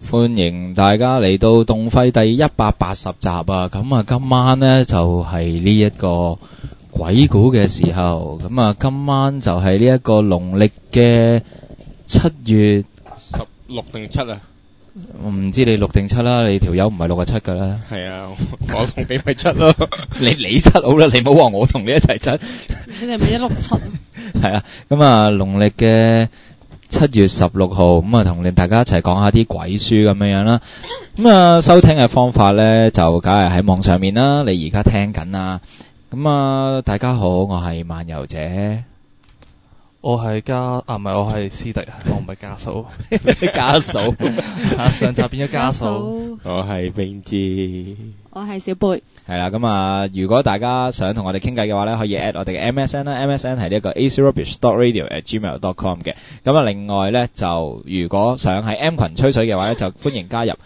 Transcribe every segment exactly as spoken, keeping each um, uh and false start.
歡迎大家嚟到動廢第一百八十集啊！咁啊，今晚呢就係呢一個鬼故嘅時候。咁啊，今晚就係呢一個農曆嘅七月十六定七啊？ 我唔知你六定七啦，你條友唔係六啊七噶啦。 係啊，我同你咪七咯。 你你七好啦，你唔好話我同你一齊七。 你哋咪一六七。 係啊，咁啊，農曆嘅七月十六號，咁啊，同你大家一齊講下啲鬼書咁樣樣啦。咁啊，收聽嘅方法咧，就梗係喺網上面啦。你而家聽緊啊。咁啊，大家好，我係漫遊者。 我係家啊，唔係我係師弟，我唔係家嫂。 家嫂， 上集變咗家嫂。 我係冰之， 我係小貝。 係啦，咁啊，如果大家想同我哋傾偈嘅話咧，可以 at 我哋嘅 M S N 啦 ，M S N 係呢一個 acrubbish dot radio at gmail dot com 嘅。咁啊，另外咧就如果想喺 M 群吹水嘅話咧，就歡迎加入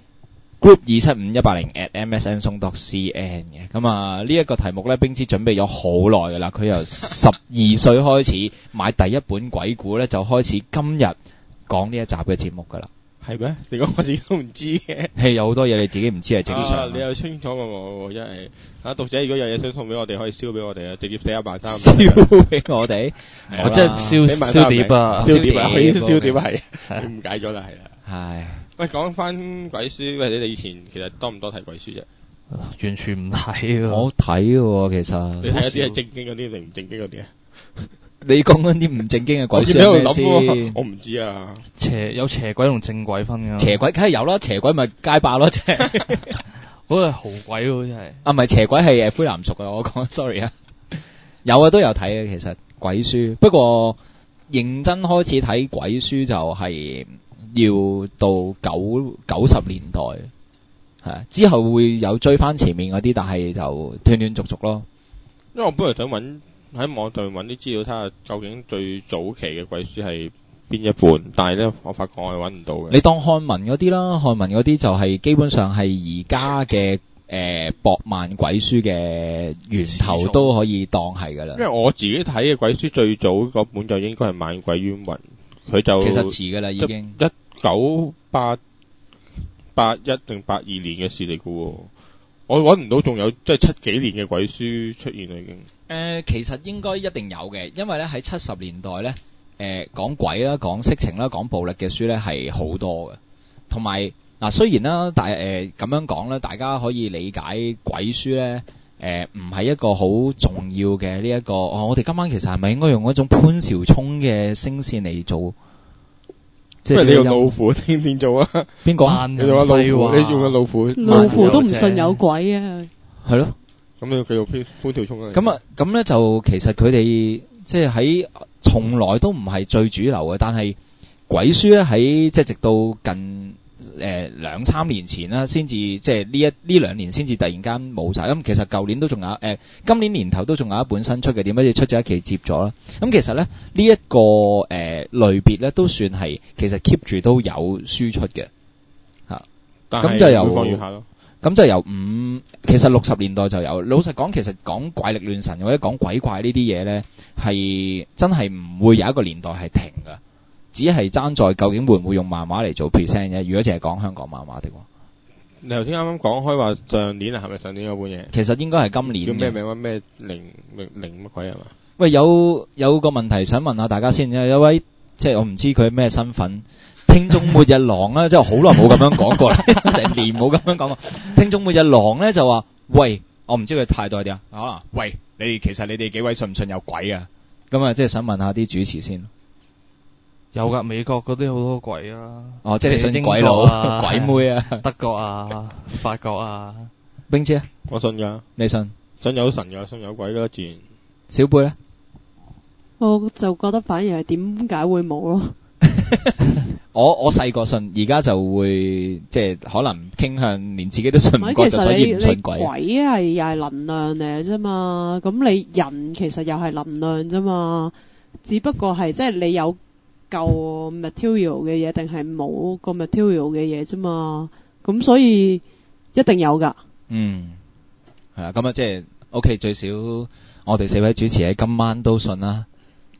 group 二七五一八零 at m s n song dot c n 嘅。咁啊，呢一個題目咧，冰之準備咗好耐噶啦，佢由十二歲開始買第一本鬼故咧，就開始今日講呢一集嘅節目噶啦。 係咩？你講我自己都唔知嘅。 係有好多嘢你自己唔知係正常。 啊、你又清楚過我，因為啊讀者如果有嘢想送俾我哋，可以燒俾我哋啊，直接寫一萬三。 燒俾我哋， 我即係燒燒碟啊， 燒碟啊，可以燒碟係，誤解咗啦，係啦。 係。 喂，講翻鬼書，喂，你哋以前其實多唔多睇鬼書啫？ 完全唔睇㗎。 我睇嘅其實。 你睇一啲係正經嗰啲定唔正經嗰啲啊？ 你講緊啲唔正經嘅鬼書係咩先？ 我唔知啊。 邪有邪鬼同正鬼分㗎。 邪鬼梗係有啦，邪鬼咪街霸咯，即係。 嗰個係豪鬼喎，真係。啊， 唔係邪鬼係誒灰藍熟啊！我講 sorry 啊。有啊，都有睇嘅其實鬼書，不過認真開始睇鬼書就係要到九九十年代，係之後會有追翻前面嗰啲，但係就斷斷續續咯。 因為我本來想揾喺網上揾啲資料睇下究竟最早期嘅鬼書係邊一本，但係咧我發覺我係揾唔到嘅。你當漢文嗰啲啦，漢文嗰啲就係基本上係而家嘅誒博漫鬼書嘅源頭都可以當係噶啦。因為我自己睇嘅鬼書最早嗰本就應該係《猛鬼冤魂》，佢就其實遲噶啦已經一九八八一定八二年嘅事嚟嘅喎。我揾唔到仲有即係七幾年嘅鬼書出現啦已經。誒、呃，其實應該一定有嘅，因為咧喺七十年代咧，誒、呃、講鬼啦、講色情啦、講暴力嘅書咧係好多嘅。同埋嗱，雖然啦，但係誒咁樣講咧，大家可以理解鬼書咧，誒唔係一個好重要嘅呢一個。哦，我哋今晚其實係咪應該用一種潘紹聰嘅聲線嚟做？即係你用老虎天天做啊？邊個啊？你用個老虎，你用個老虎， 老虎都唔信有鬼啊！ 係咯。咁你要繼續潘潘紹聰啊？咁啊，咁咧就其實佢哋即係喺從來都唔係最主流嘅，但係鬼書咧喺即係直到近誒兩三年前啦，先至即係呢一呢兩年先至突然間冇晒。咁其實舊年都仲有誒、呃，今年年頭都仲有一本新出嘅，點解要出咗一期接咗啦？咁其實咧呢一、這個誒、呃、類別咧都算係其實 keep 住都有書出嘅嚇，咁就由放下咯。咁就由五，其實六十年代就有。老實講，其實講怪力亂神或者講鬼怪呢啲嘢咧，係真係唔會有一個年代係停噶，只係爭在究竟會唔會用漫畫嚟做 present 啫。如果淨係講香港漫畫的話，你頭先啱啱講開話上年啊，係咪上年嗰本嘢？其實應該係今年。叫咩名啊？咩零零零乜鬼係嘛？喂，有有個問題想問下大家先。有位即係我唔知佢咩身份。聽眾末日狼啦，即係好耐冇咁樣講過啦，成年冇咁樣講過。聽眾末日狼咧就話：喂，我唔知佢態度係點啊？啊，喂，你哋其實你哋幾位信唔信有鬼啊？咁啊，即係想問下啲主持先。有噶，美國嗰啲好多鬼啊。哦，即係你信鬼佬、啊、鬼妹啊？德國啊，法國啊。冰姐，我信噶。你信？信有神噶，信有鬼噶，自然。小貝咧？ 我就覺得反而係點解會冇咯？ 我我細個信，而家就會即係可能傾向連自己都信唔過，就所以唔信鬼。鬼係又係能量嚟啫嘛，咁你人其實又係能量啫嘛，只不過係即係你有夠 material 嘅嘢，定係冇個 material 嘅嘢啫嘛，咁所以一定有噶。嗯，係啊，咁啊即係 OK，最少我哋四位主持喺今晚都信啦。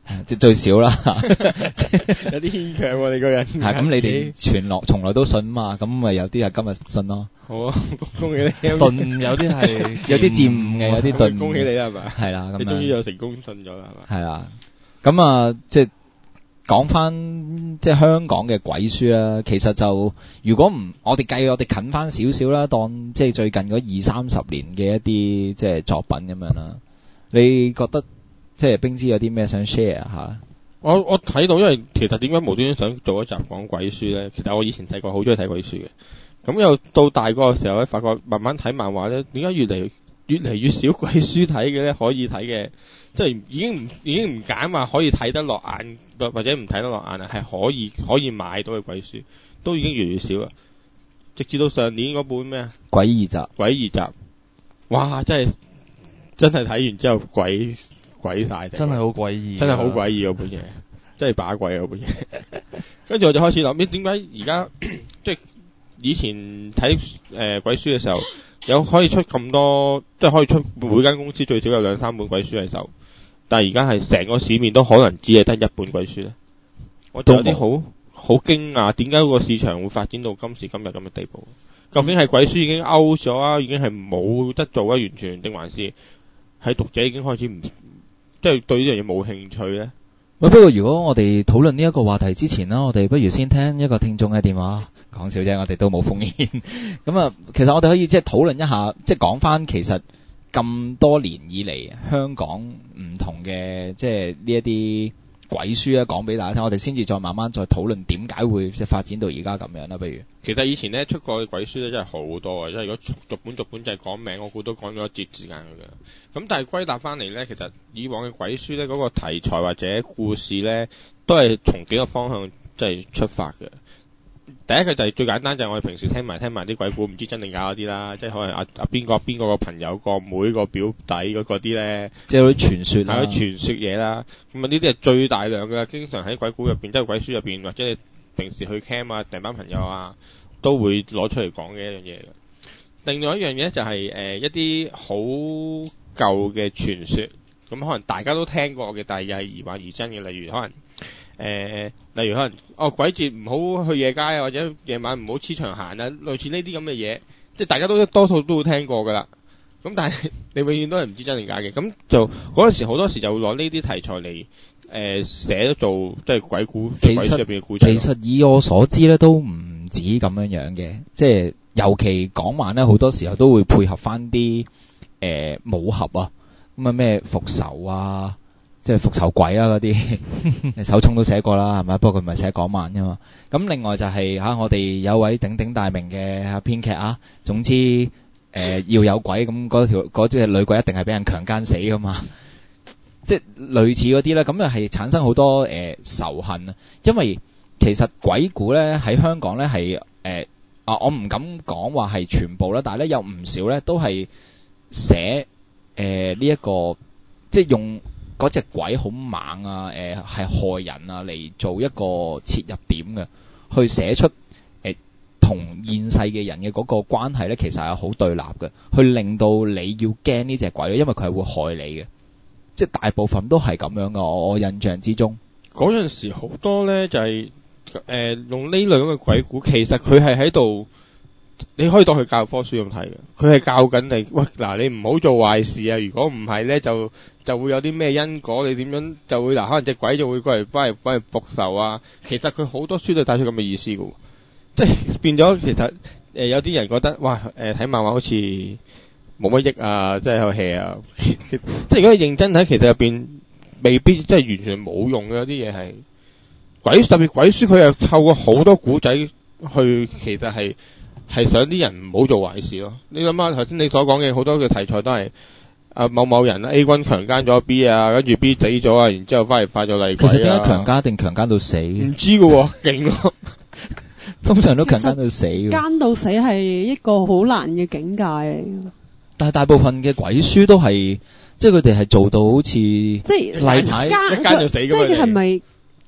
即最少啦， 有啲牽強喎你個人。 係咁，你哋傳落從來都信嘛，咁咪有啲係今日信咯。 好啊，恭喜你。 頓有啲係有啲漸誤嘅，有啲頓。 恭喜你啦，係咪？ 係啦，咁你終於有成功信咗啦，係咪？ 係啦，咁啊，即係講翻即係香港嘅鬼書啦。其實就如果唔我哋計，我哋近翻少少啦，當即係最近嗰二三十年嘅一啲即係作品咁樣啦。你覺得即係冰之有啲咩想 share 下？ 我我睇到，因為其實點解無端端想做一集講鬼書咧？其實我以前細個好中意睇鬼書嘅，咁又到大個嘅時候咧，發覺慢慢睇漫畫咧，點解越嚟越嚟越少鬼書睇嘅咧？可以睇嘅，即係已經唔已經唔揀話可以睇得落眼，或者唔睇得落眼啊，係可以可以買到嘅鬼書，都已經越嚟越少啦。直至到上年嗰本咩啊？ 詭異集， 詭異集，哇！真係真係睇完之後鬼鬼晒， 真係好詭異， 真係好詭異嗰本嘢，真係把鬼嗰本嘢。跟住我就開始諗，點解而家即係以前睇誒、呃、鬼書嘅時候，有可以出咁多，即係可以出每間公司最少有兩三本鬼書喺手，但係而家係成個市面都可能只係得一本鬼書咧。我就有啲好好驚訝，點解個市場會發展到今時今日咁嘅地步？究竟係鬼書已經 out 咗啊，已經係冇得做啊，完全定還是係讀者已經開始唔即係對呢樣嘢冇興趣咧？ 不過如果我哋討論呢一個話題之前啦，我哋不如先聽一個聽眾嘅電話。講笑啫，我哋都冇封煙。咁啊，其實我哋可以即係討論一下，即係講翻其實咁多年以嚟香港唔同嘅即係呢一啲鬼書咧，講俾大家聽，我哋先至再慢慢再討論點解會即係發展到而家咁樣啦。不如， 其實以前咧出過嘅鬼書咧真係好多啊，即係如果逐本逐本就係講名，我估都講咗一節時間嘅。咁但係歸納翻嚟咧，其實以往嘅鬼書咧嗰個題材或者故事咧，都係從幾個方向即係出發嘅。第一個就係最簡單，就係我哋平時聽埋聽埋啲鬼故，唔知真定假嗰啲啦，即係可能阿阿邊個邊個個朋友個妹個表弟嗰啲咧， 即係嗰啲傳說啦， 係啲傳說嘢啦。咁啊呢啲係最大量嘅，經常喺鬼故入邊，即係鬼書入邊，或者你平時去 camp 啊，成班朋友啊，都會攞出嚟講嘅一樣嘢嘅。另外一樣嘢就係、是、誒、呃、一啲好舊嘅傳說，咁可能大家都聽過嘅，但係又係疑幻疑真嘅，例如可能。誒、呃，例如可能哦鬼節唔好去夜街啊，或者夜晚唔好黐牆行啊，類似呢啲咁嘅嘢，即係大家都多數都會聽過噶啦。咁但係你永遠都係唔知真定假嘅。咁就嗰陣時好多時就會攞呢啲題材嚟誒寫做即係鬼故，鬼書入邊嘅故仔。 其實以我所知咧，都唔止咁樣樣嘅，即係尤其港漫咧，好多時候都會配合翻啲誒武俠啊，咁啊咩復仇啊。即係復仇鬼啊嗰啲，手塚都寫過啦，係咪？不過佢唔係寫港漫啫嘛。咁另外就係、是、嚇、啊，我哋有位鼎鼎大名嘅編劇啊。總之誒、呃、要有鬼，咁嗰條嗰隻女鬼一定係俾人強姦死噶嘛。即係類似嗰啲咧，咁又係產生好多誒、呃、仇恨啊。因為其實鬼故咧喺香港咧係誒啊，我唔敢講話係全部啦，但係咧有唔少咧都係寫誒呢一個即係用。嗰隻鬼好猛啊！誒、呃、係害人啊，嚟做一個切入點嘅，去寫出誒同、呃、現世嘅人嘅嗰個關係咧，其實係好對立嘅，去令到你要驚呢隻鬼，因為佢係會害你嘅。即係大部分都係咁樣嘅，我我印象之中。 嗰陣時好多咧就係、是、誒、呃、用呢類咁嘅鬼故，其實佢係喺度。你可以當佢教科書咁睇嘅，佢係教緊你，喂嗱，你唔好做壞事啊！如果唔係咧，就就會有啲咩因果，你點樣就會嗱，可能隻鬼就會過嚟幫嚟幫嚟復仇啊！其實佢好多書都帶出咁嘅意思嘅，即係變咗其實誒、呃、有啲人覺得哇誒睇、呃、漫畫好似冇乜益啊，即係好 hea 啊！即係如果你認真睇，其實入邊未必即係完全冇用嘅，有啲嘢係鬼特別鬼書，佢又透過好多古仔去，其實係。係想啲人唔好做壞事咯。你諗下頭先你所講嘅好多嘅題材都係啊某某人 A 君強姦咗 B 啊，跟住 B 死咗啊，然之後翻嚟化咗厲鬼啊。 其實點解強姦定強姦到死？ 唔知㗎喎，勁咯。 通常都強姦到死。 姦到死係一個好難嘅境界嚟。 但係大部分嘅鬼書都係，即係佢哋係做到好似即係例牌姦到死㗎嘛。 即係係咪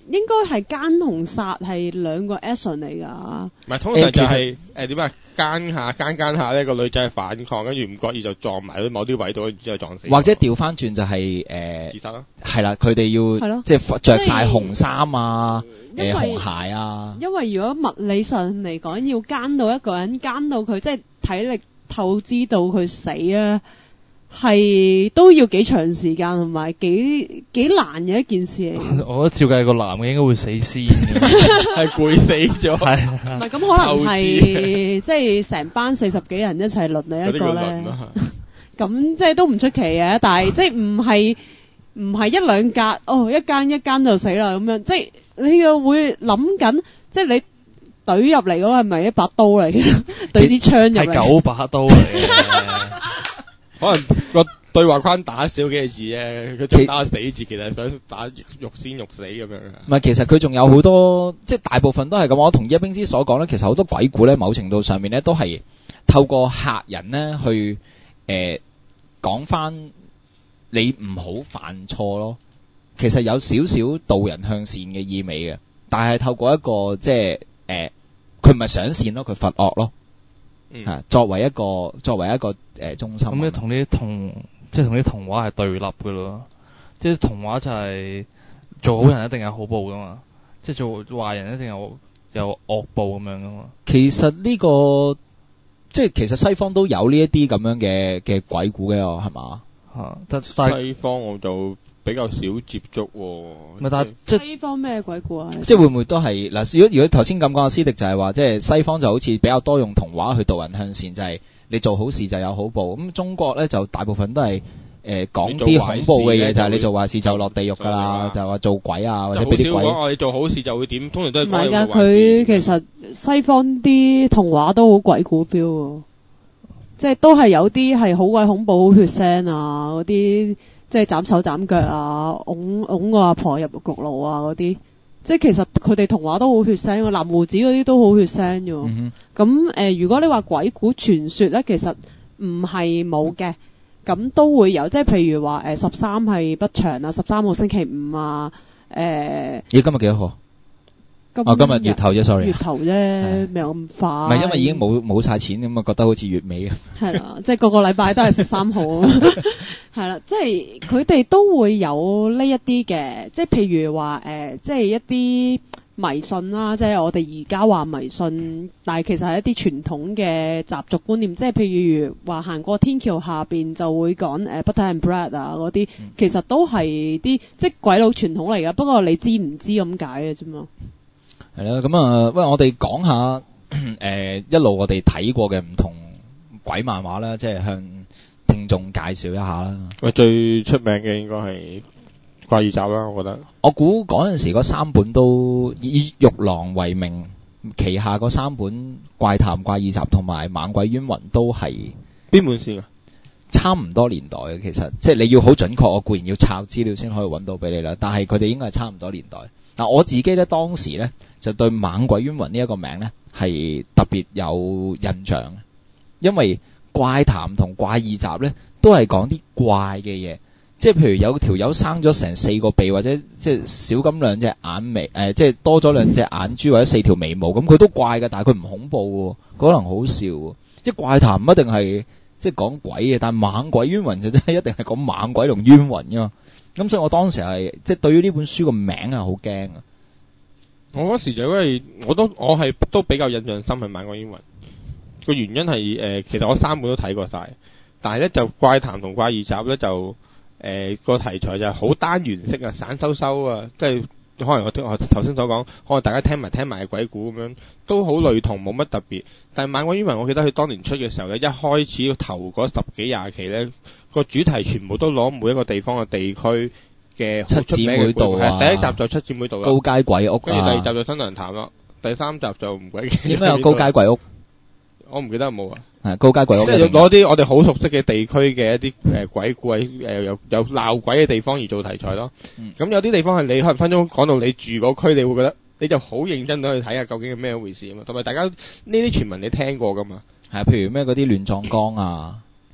應該係奸同殺係兩個 action 嚟㗎。 唔係通常就係誒點啊奸下奸奸下呢個女仔係反抗，跟住唔覺意就撞埋某啲位度，然之後撞死。 或者調翻轉就係、是、誒、呃、 自殺啦。 係啦，佢哋要即係着晒紅衫啊，誒、呃、紅鞋啊。 因為如果物理上嚟講，要奸到一個人，奸到佢即係體力透支到佢死啊！係都要幾長時間同埋幾幾難嘅一件事嚟。 我覺得照計個男嘅應該會死先， 係攰死咗。 係唔係咁可能係即係成班四十幾人一齊輪你一個咧。咁即係都唔出奇嘅，但係即係唔係唔係一兩格哦，一間一間就死啦咁樣。即係你又會諗緊，即係你懟入嚟嗰個係咪一把刀嚟嘅？懟支槍入嚟係九把刀嚟嘅。 可能個對話框打少幾個字啫，佢仲打死字，其實想打肉先肉死咁樣。 唔係，其實佢仲有好多，即係大部分都係咁。我同一冰之所講咧，其實好多鬼故咧，某程度上面咧都係透過客人咧去誒講翻你唔好犯錯咯。其實有少少導人向善嘅意味嘅，但係透過一個即係誒，佢唔係上善咯，佢罰惡咯。 嗯， 作為一個作為一個誒、呃、中心， 咁你同啲童即係同啲童話係對立嘅咯，即係童話就係做好人一定有好報噶嘛，即係做壞人一定有有惡報咁樣噶嘛。 其實呢、這個即係其實西方都有呢一啲咁樣嘅嘅鬼故嘅，係嘛？ 嚇，但但西方我就比較少接觸喎。 唔係，但即係西方咩鬼故啊？ 即係會唔會都係嗱？如果如果頭先咁講，阿師迪就係話，即係西方就好似比較多用童話去導人向善，就係、是、你做好事就有好報。咁中國咧就大部分都係誒講啲恐怖嘅嘢，就係你做壞事就落地獄㗎啦，就話做鬼啊，或者俾啲鬼。 好少講我哋做好事就會點，通常都係。 唔係㗎，佢其實西方啲童話都好鬼故 feel 喎，即係都係有啲係好鬼恐怖、好血腥啊嗰啲。即係斬手斬腳啊，拱拱個阿婆入焗爐啊嗰啲，即係其實佢哋童話都好血腥，個藍鬍子嗰啲都好血腥嘅。咁、嗯、誒、呃，如果你話鬼故傳說咧，其實唔係冇嘅，咁都會有，即係譬如話誒十三係不祥啊，十三號星期五啊，誒、呃。 咦？今日幾多號？ 今哦，今日月頭啫 ，sorry。 月頭啫，未有咁快。 唔係因為已經冇冇晒錢咁啊，覺得好似月尾啊。係啦，即係個個禮拜都係十三號啊。係啦，即係佢哋都會有呢一啲嘅，即係譬如話誒、呃，即係一啲迷信啦，即係我哋而家話迷信，但係其實係一啲傳統嘅習俗觀念，即係譬如話行過天橋下邊就會講誒 butter and bread 啊嗰啲，其實都係啲即係鬼佬傳統嚟㗎，不過你知唔知咁解嘅啫嘛。 係啦，咁啊，喂，我哋講下誒、呃、一路我哋睇過嘅唔同鬼漫畫啦，即係向聽眾介紹一下啦。 喂，最出名嘅應該係怪異集啦，我覺得。我估嗰陣時嗰三本都以玉郎為名，旗下嗰三本怪談、怪異集同埋猛鬼冤魂都係邊本先啊？ 差唔多年代嘅，其實即係你要好準確，我固然要抄資料先可以揾到俾你啦。但係佢哋應該係差唔多年代。嗱，我自己咧當時咧就對猛鬼冤魂呢一個名咧係特別有印象，因為怪談同怪異集咧都係講啲怪嘅嘢，即係譬如有條友生咗成四個鼻，或者即係少咁兩隻眼眉，誒、呃、即係多咗兩隻眼珠或者四條眉毛，咁佢都怪嘅，但係佢唔恐怖嘅，可能好笑。即係怪談唔一定係即係講鬼嘅，但係猛鬼冤魂就真係一定係講猛鬼同冤魂噶嘛。咁所以我當時係即係對於呢本書個名係好驚啊！ 我嗰時就因為我都我係都比較印象深係猛鬼冤魂，個原因係誒、呃、其實我三本都睇過晒，但係咧就怪談同怪異集咧就誒個、呃、題材就係好單元式啊，散收收啊，即係可能我我頭先所講，可能大家聽埋聽埋鬼故咁樣都好類同，冇乜特別。但係猛鬼冤魂我記得佢當年出嘅時候咧，一開始頭嗰十幾廿期咧。個主題全部都攞每一個地方嘅地區嘅七姊妹道啊， 第一集就七姊妹道啦， 高街鬼屋， 跟住第二集就新娘潭咯，第三集就唔鬼記得。 應該有高街鬼屋，我唔記得有冇啊？ 係高街鬼屋， 即係攞啲我哋好熟悉嘅地區嘅一啲誒鬼故喺誒有有鬧鬼嘅地方而做題材咯。咁、嗯、有啲地方係你可能分鐘講到你住嗰區，你會覺得你就好認真咁去睇下究竟係咩回事啊嘛。同埋大家呢啲傳聞你聽過噶嘛？ 係啊，譬如咩嗰啲亂葬崗啊。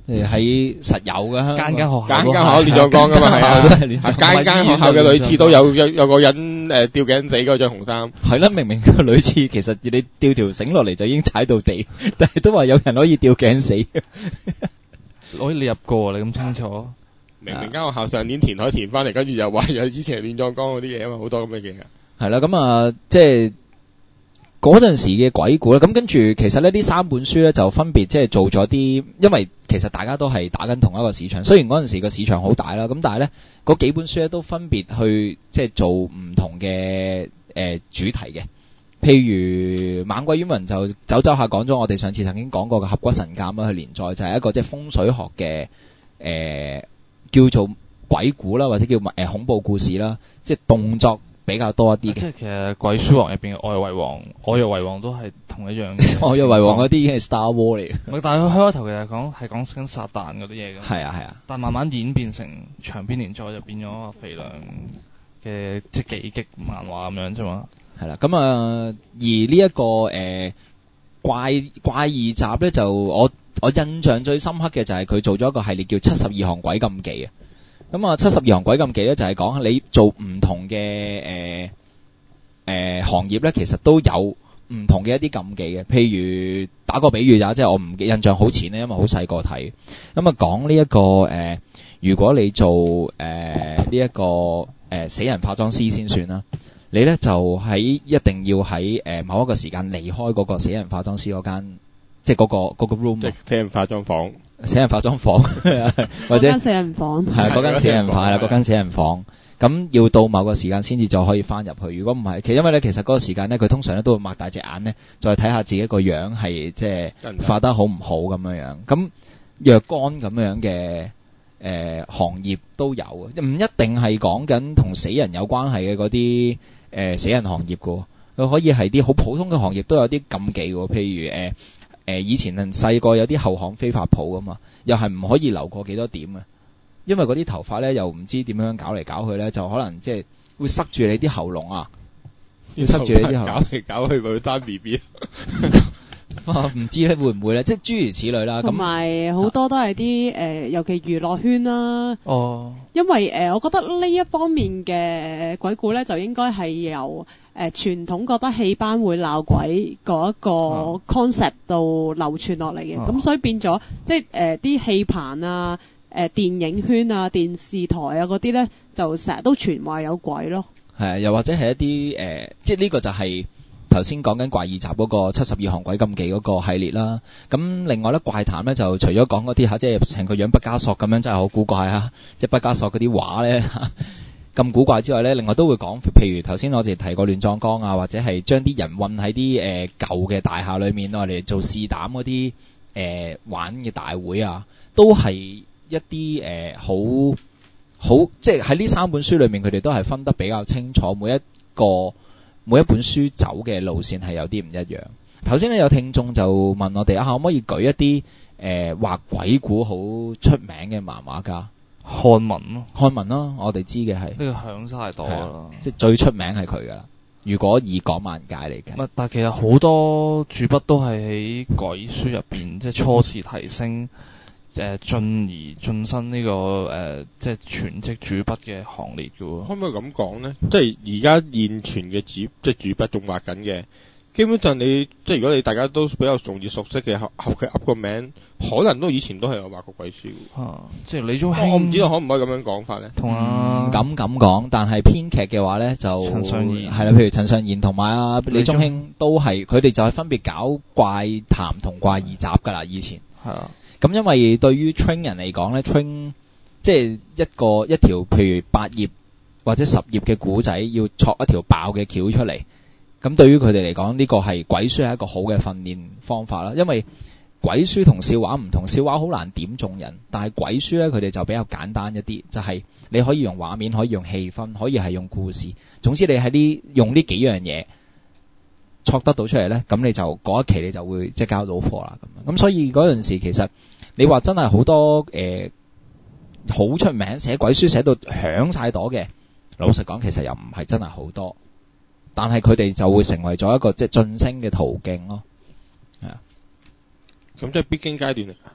誒喺實有嘅， 間間學校間間學校亂葬崗噶嘛，係啊，間間學校嘅女廁都有有有個人誒吊頸死嗰着紅衫。 係啦，明明個女廁其實你吊條繩落嚟就已經踩到地，但係都話有人可以吊頸死。 攞你入過你咁清楚？ 明明間學校上年填海填翻嚟，跟住又話有之前亂葬崗嗰啲嘢啊嘛，好多咁嘅嘢噶。 係啦，咁啊，即係嗰陣時嘅鬼故啦。咁跟住，其實呢呢三本書咧就分別即係做咗啲，因為其實大家都係打緊同一個市場。雖然嗰陣時個市場好大啦，咁但係咧嗰幾本書咧都分別去即係做唔同嘅誒、呃、主題嘅。譬如猛鬼與文就走走下講咗我哋上次曾經講過嘅《合骨神鑑》啦，去連載就係一個即係風水學嘅誒、呃、叫做鬼故啦，或者叫誒、呃、恐怖故事啦，即係動作比較多一啲嘅。 即係其實鬼書王入邊嘅愛藥為王，愛藥為王都係同一樣嘅。 愛藥為王嗰啲已經係 Star War 嚟嘅。 但係佢開頭其實講係講緊撒旦嗰啲嘢嘅。 係啊係啊。但慢慢演變成長篇連載就變咗肥良嘅即係幾擊漫畫咁樣啫嘛。 係啦，咁啊，而呢、這、一個誒、呃、怪怪異集咧，就我我印象最深刻嘅就係佢做咗一個系列叫七十二項鬼禁忌啊。咁啊，七十二項鬼禁忌咧就係講你做唔同嘅誒誒行業咧，其實都有唔同嘅一啲禁忌嘅。譬如打個比喻咋，即係我唔印象好淺咧，因為好細個睇。咁啊，講呢一個誒、呃，如果你做誒呢一個誒、呃、死人化妝師先算啦。你咧就喺一定要喺誒、呃、某一個時間離開嗰個死人化妝師嗰間，即係嗰、嗰個嗰、嗰個 room， 即係死人化妝房， 死人化妝房或者嗰間死人房， 係嗰間死人房係啦，嗰間死人房。咁要到某個時間先至就可以翻入去。如果唔係，其實因為咧，其實嗰個時間咧，佢通常咧都會擘大隻眼咧，再睇下自己個樣係即係化得好唔好咁樣樣。咁若干咁樣嘅誒、呃、行業都有，唔一定係講緊同死人有關係嘅嗰啲。誒、呃、死人行業嘅，佢可以係啲好普通嘅行業都有啲禁忌嘅，譬如誒誒、呃、以前細個有啲後巷飛髮鋪啊嘛，又係唔可以留過幾多點嘅，因為嗰啲頭髮咧又唔知點樣搞嚟搞去咧，就可能即係會塞住你啲喉嚨啊，要塞住你啲喉嚨， 搞嚟搞去咪會生 B B。 唔知咧會唔會咧，即係諸如此類啦。 同埋好多都係啲誒，尤其娛樂圈啦。 哦。 因為誒、呃，我覺得呢一方面嘅鬼故咧，就應該係由誒傳統覺得戲班會鬧鬼嗰一個 concept 度流傳落嚟嘅。咁、哦、所以變咗，即係誒啲戲棚啊、誒、呃、電影圈啊、電視台啊嗰啲咧，就成日都傳話有鬼咯。 係啊，又或者係一啲誒、呃，即係呢個就係、是。頭先講緊怪異集嗰個七十二項鬼禁忌嗰個系列啦，咁另外咧怪談咧就除咗講嗰啲嚇，即係成個樣畢加索咁樣真係好古怪啊！即係畢加索嗰啲畫咧咁古怪之外咧，另外都會講，譬如頭先我哋提過亂葬崗啊，或者係將啲人韞喺啲誒舊嘅大廈裏面，我哋做試膽嗰啲誒玩嘅大會啊，都係一啲誒好好，即係喺呢三本書裏面，佢哋都係分得比較清楚，每一個。每一本書走嘅路線係有啲唔一樣。頭先咧有聽眾就問我哋啊，可唔可以舉一啲誒畫鬼故好出名嘅漫畫家？ 漢文咯， 漢文咯，我哋知嘅係呢個響晒多啦， 即係最出名係佢噶啦。如果以港漫界嚟嘅， 唔但係其實好多主筆都係喺鬼書入邊，即係初次提升。誒進而晉身呢、這個誒、呃、即係全職主筆嘅行列嘅喎， 可唔可以咁講咧？即係而家現存嘅主即係主筆仲畫緊嘅，基本上你即係如果你大家都比較容易熟悉嘅，合合佢噏個名，可能都以前都係有畫過鬼書嘅。 啊，即係李宗興， 我唔知道可唔可以咁樣講法咧？ 同啊， 唔敢咁講，但係編劇嘅話咧就陳上賢係啦，譬如陳上賢同埋啊李宗興都係，佢哋就係分別搞怪談同怪異集㗎啦，以前係啊。 咁因為對於 train 人嚟講咧 train 即係一個一條譬如八頁或者十頁嘅古仔，要戳一條爆嘅橋出嚟。咁對於佢哋嚟講，呢個係鬼書係一個好嘅訓練方法啦。因為鬼書同笑話唔同，笑話好難點中人，但係鬼書咧佢哋就比較簡單一啲，就係你可以用畫面，可以用氣氛，可以係用故事。總之你喺呢用呢幾樣嘢戳得到出嚟咧，咁你就嗰一期你就會即係交到貨啦。咁咁所以嗰陣時其實你話真係好多誒好、呃、出名寫鬼書寫到響晒朵嘅，老實講其實又唔係真係好多，但係佢哋就會成為咗一個即係晉升嘅途徑咯。係啊， 咁即係必經階段嚟，即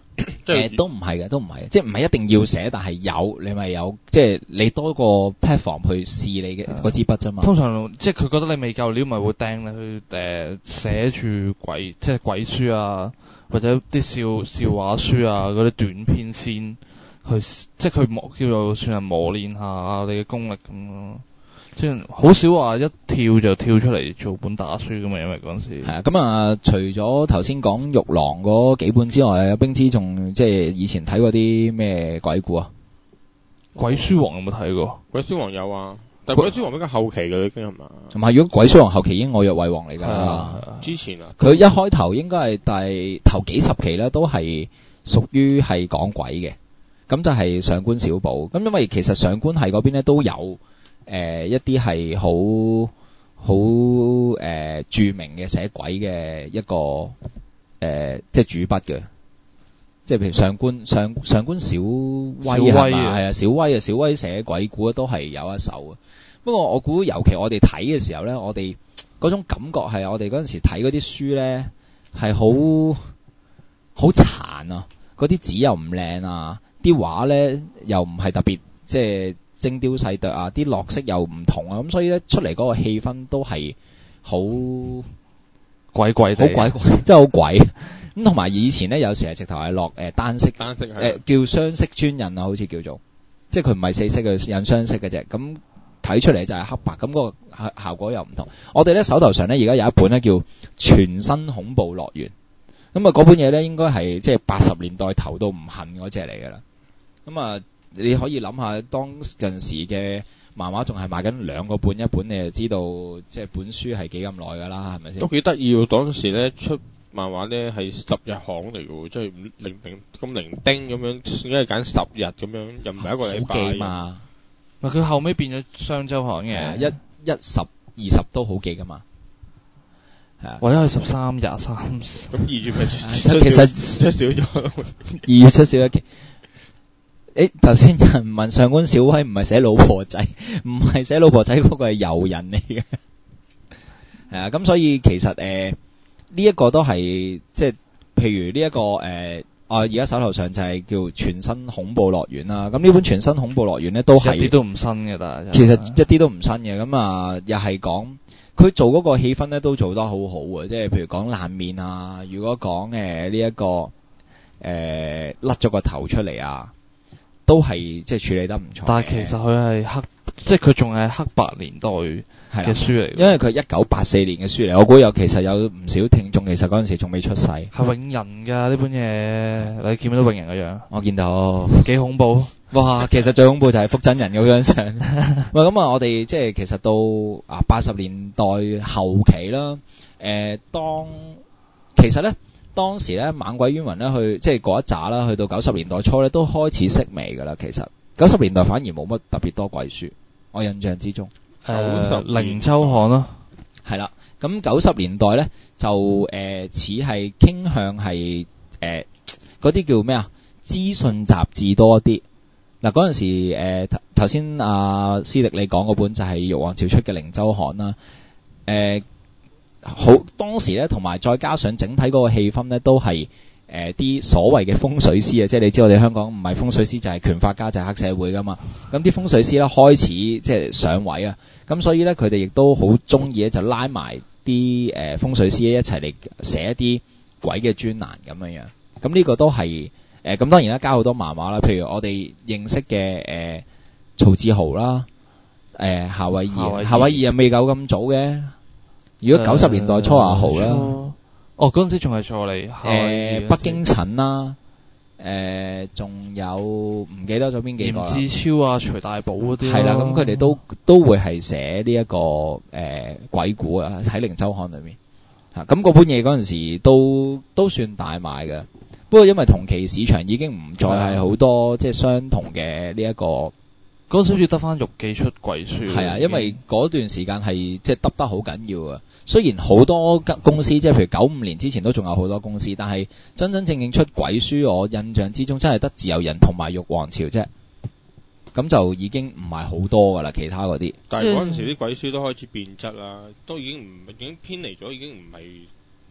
即係、 呃、都唔係嘅，都唔係，即係唔係一定要寫，但係有你咪有，即係你多個 platform 去試你嘅嗰支筆啫嘛。 通常即係佢覺得你未夠料，咪會掟你去誒寫住鬼，即係鬼書啊，或者啲笑笑話書啊，嗰啲短篇先去，即係佢磨叫做算係磨練下你嘅功力咁咯。即係好少話一跳就跳出嚟做本打書噶嘛，因為嗰陣時係啊，咁啊，除咗頭先講玉郎嗰幾本之外，有冰之仲即係以前睇過啲咩鬼故啊？ 鬼書王有冇睇過？ 鬼書王有啊，但係鬼書王比較後期嘅已經係嘛？ 唔係，如果鬼書王後期已經我若為王嚟㗎。 啊， 之前啊， 佢一開頭應該係第頭幾十期咧，都係屬於係講鬼嘅。咁就係上官小寶。咁因為其實上官系嗰邊咧都有。誒、呃、一啲係好好誒著名嘅寫鬼嘅一個誒、呃、即係主筆嘅，即係譬如上官上上官小威係嘛？係啊，小威啊，小威寫鬼故都係有一手嘅。不過我估尤其我哋睇嘅時候咧，我哋嗰種感覺係我哋嗰陣時睇嗰啲書咧係好好殘啊，嗰啲紙又唔靚啊，啲畫咧又唔係特別即係。精雕細琢啊，啲落色又唔同啊，咁所以咧出嚟嗰個氣氛都係好鬼鬼地， 好鬼鬼，真係好鬼。咁同埋以前咧，有時係直頭係落誒單色， 單色係、 呃、叫雙色專印啊，好似叫做，即係佢唔係四色嘅印雙色嘅啫。咁睇出嚟就係黑白，咁、嗰個效效果又唔同。我哋咧手頭上咧而家有一本咧叫《全新恐怖樂園》，咁啊嗰本嘢咧應該係即係八十年代頭到唔恨嗰隻嚟㗎啦。咁啊。你可以諗下當陣時嘅漫畫仲係賣緊兩個半一本，你就知道即係本書係幾咁耐㗎啦，係咪先？ 都幾得意喎！當時咧出漫畫咧係十日行嚟嘅，即係零零咁零丁咁樣，點解係揀十日咁樣？又唔係一個禮拜嘛？ 唔係佢後尾變咗雙週刊嘅， 一一十二十都好記㗎嘛。係啊， 或者係十三廿三。 咁二月咪其實出少咗， 二月出少一期。誒，頭先有人問上官小威唔係寫老婆仔，唔係寫老婆仔，嗰個係遊人嚟嘅。係啊，咁所以其實誒呢一個都係即係，譬如呢、這、一個誒，我而家手頭上就係叫全新恐怖樂園啦。咁呢本全新恐怖樂園咧都係一啲都唔新嘅，但係其實一啲都唔新嘅。咁啊，又係講佢做嗰個氣氛咧都做得好好嘅，即係譬如講爛面啊，如果講誒呢一個誒甩咗個頭出嚟啊。都係即係處理得唔錯， 但係其實佢係黑，即係佢仲係黑白年代嘅書嚟， 因為佢係一九八四年嘅書嚟。我估有其實有唔少聽眾其實嗰陣時仲未出世。係永仁㗎呢本嘢，你見唔見到永仁嘅樣？ 我見到， 幾恐怖！ 哇，其實最恐怖就係福真人嗰張相。喂，咁啊，我哋即係其實到啊八十年代後期啦，誒、呃，當其實咧。當時咧猛鬼冤魂咧去即係嗰一紮啦，去到九十年代初咧都開始式微噶啦。其實九十年代反而冇乜特別多鬼書，我印象之中。 誒、呃，靈週刊咯， 係啦。咁九十年代咧就誒似係傾向係誒嗰啲叫咩啊？資訊雜誌多啲。嗱嗰陣時誒頭頭先阿斯迪你講嗰本就係玉皇朝出嘅靈週刊啦，誒、呃。好，當時咧，同埋再加上整體嗰個氣氛咧，都係誒啲所謂嘅風水師啊，即係你知我哋香港唔係風水師就係權法家就係黑社會噶嘛。咁啲風水師咧開始即係上位啊，咁所以咧佢哋亦都好中意咧就拉埋啲誒風水師一齊嚟寫一啲鬼嘅專欄咁樣樣。咁呢個都係誒咁當然啦，加好多漫畫啦，譬如我哋認識嘅誒曹志豪啦，誒、呃、夏威夷，夏威夷又未夠咁早嘅。如果九十年代初阿豪啦， 哦嗰陣時仲係助理， 誒北京陳啦，誒仲有唔記得咗邊幾個啦， 嚴志超啊、徐大寶嗰啲， 係啦，咁佢哋都都會係寫呢一個誒鬼故啊，喺靈週刊裏面嚇，咁嗰本嘢嗰陣時都都算大賣嘅，不過因為同期市場已經唔再係好多即係相同嘅呢一個。 嗰陣時好似得翻玉記出鬼書， 係啊，因為嗰段時間係即係揼得好緊要啊。雖然好多公司，即係譬如九五年之前都仲有好多公司，但係真真正正出鬼書，我印象之中真係得自由人同埋玉皇朝啫。咁就已經唔係好多噶啦，其他嗰啲。 但係嗰陣時啲鬼書都開始變質啦，都已經唔已經偏離咗，已經唔係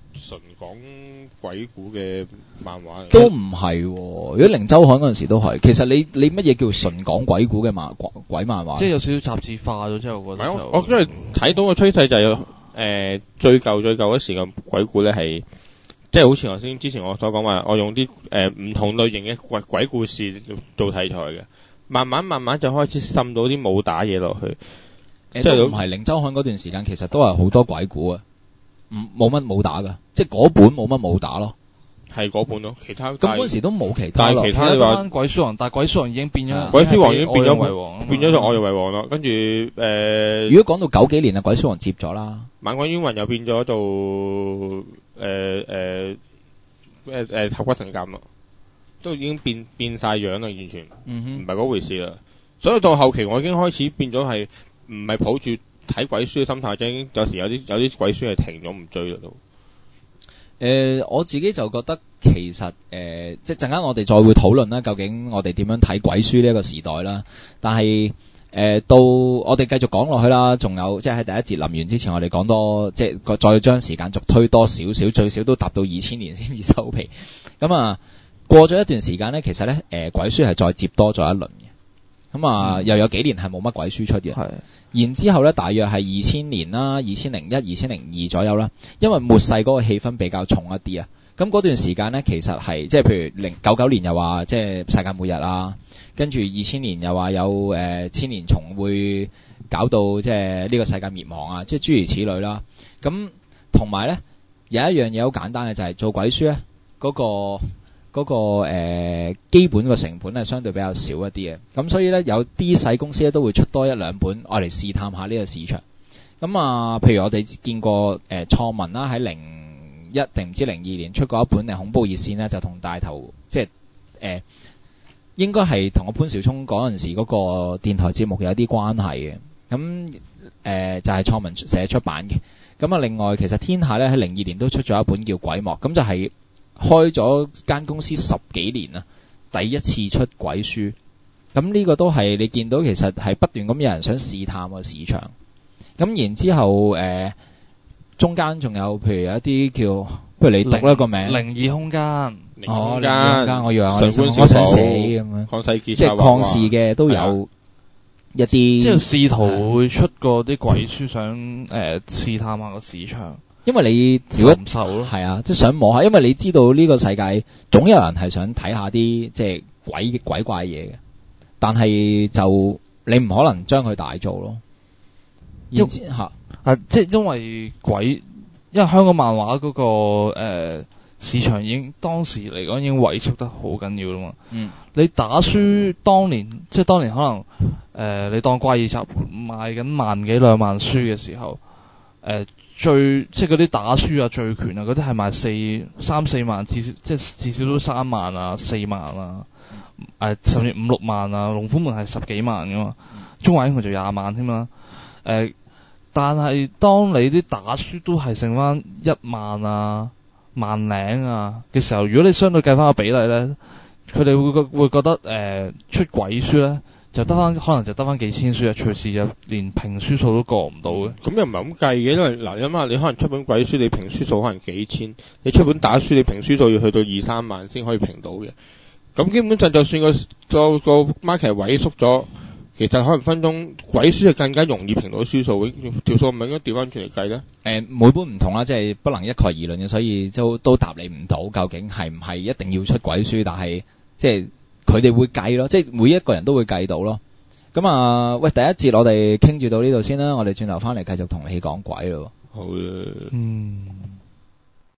純講鬼故嘅漫畫嚟。 都唔係，如果靈州刊嗰陣時都係。其實你你乜嘢叫純講鬼故嘅漫鬼鬼漫畫？ 即係有少少雜誌化咗之後，我覺得就我因為睇到個趨勢就係、是、誒、呃、最舊最舊嗰時嘅鬼故咧係，即係好似頭先之前我所講話，我用啲誒唔同類型嘅鬼鬼故事做題材嘅，慢慢慢慢就開始滲到啲武打嘢落去。 誒、呃，都唔係靈州刊嗰段時間，其實都係好多鬼故啊，唔冇乜武打噶，即係嗰本冇乜武打咯， 係嗰本咯，其他咁嗰陣時都冇其他咯。 但係其他你話鬼書王，但係鬼書王已經變咗、啊， 鬼書王已經變咗為王， 變咗就我哋為王咯。跟住誒，呃、 如果講到九幾年啊，鬼書王接咗啦， 猛鬼冤魂又變咗做誒誒誒誒頭骨神鑑咯，都已經變變晒樣啦，完全唔係嗰回事啦。所以到後期我已經開始變咗係。唔係抱住睇鬼書嘅心態，已經有時有啲有啲鬼書係停咗唔追啦都。 誒、呃，我自己就覺得其實誒、呃，即係陣間我哋再會討論啦，究竟我哋點樣睇鬼書呢一個時代啦。但係誒、呃，到我哋繼續講落去啦，仲有即係喺第一節臨完之前，我哋講多即係再將時間續推多少少，最少都達到二千年先至收皮。咁啊，過咗一段時間咧，其實咧誒、呃，鬼書係再接多咗一輪嘅。咁啊，嗯、又有幾年係冇乜鬼書出嘅。係。然之後咧，大約係二千年啦，二千零一、二千零二左右啦。因為末世嗰個氣氛比較重一啲啊。咁嗰段時間咧，其實係即係譬如零九九年又話即係世界末日啊，跟住二千年又話有誒、呃、千年蟲會搞到即係呢個世界滅亡啊，即係諸如此類啦。咁同埋咧有一樣嘢好簡單嘅就係、是、做鬼書咧嗰、那個。嗰、那個誒、呃、基本個成本係相對比較少一啲嘅，咁所以咧有啲細公司咧都會出多一兩本，愛嚟試探下呢個市場。咁啊，譬如我哋見過誒創文啦，喺零一定唔知零二年出過一本誒恐怖熱線咧，就同大頭即係誒、呃、應該係同我潘紹聰嗰陣時嗰個電台節目有啲關係嘅。咁誒、呃、就係、是、創文社出版嘅。咁啊，另外其實天下咧喺零二年都出咗一本叫《鬼幕》，咁就係、是。開咗間公司十幾年啦，第一次出鬼書，咁呢個都係你見到其實係不斷咁有人想試探個市場，咁然之後誒、呃、中間仲有譬如有一啲叫，不如你讀啦個名， 靈異空間， 哦，靈異空間，我以為我我想寫咁樣， 曠世傑， 即係曠世嘅都有一啲， 即係試圖會出過啲鬼書想誒試、呃、探下個市場。 因為你如果唔受咯， 係啊，即係想摸下，因為你知道呢個世界總有人係想睇下啲即係鬼鬼怪嘢嘅，但係就你唔可能將佢大做咯。然之吓啊，即係因為鬼，因為香港漫畫嗰、那個誒、呃、市場已經當時嚟講已經萎縮得好緊要啦嘛。嗯，你打書當年即係當年可能誒、呃、你當怪異集賣緊萬幾兩萬書嘅時候，誒、呃。最即係嗰啲打書啊、醉拳啊嗰啲係賣四三四萬，至少即係至少都三萬啊、四萬啊，誒、呃、甚至五六萬啊。龍虎門係十幾萬噶嘛，中華英雄就廿萬添嘛。誒、呃，但係當你啲打書都係剩翻一萬啊、萬零啊嘅時候，如果你相對計翻個比例咧，佢哋會覺會覺得誒、呃、出鬼書咧。就得翻，可能就得翻幾千書啊！隨時就連評書數都過唔到嘅。咁又唔係咁計嘅，因為嗱，諗下你可能出本鬼書，你評書數可能幾千；你出本打書，你評書數要去到二三萬先可以評到嘅。咁基本上，就算個個個 market 萎縮咗，其實可能分鐘鬼書係更加容易評到書數。條數唔係應該調翻轉嚟計咧？誒、 呃，每本唔同啦，即係不能一概而論嘅，所以都都答你唔到究竟係唔係一定要出鬼書，但係即係。佢哋會計咯，即係每一個人都會計到咯。咁啊，喂，第一節我哋傾住到呢度先啦，我哋轉頭翻嚟繼續同你講鬼咯。 好啦， 嗯。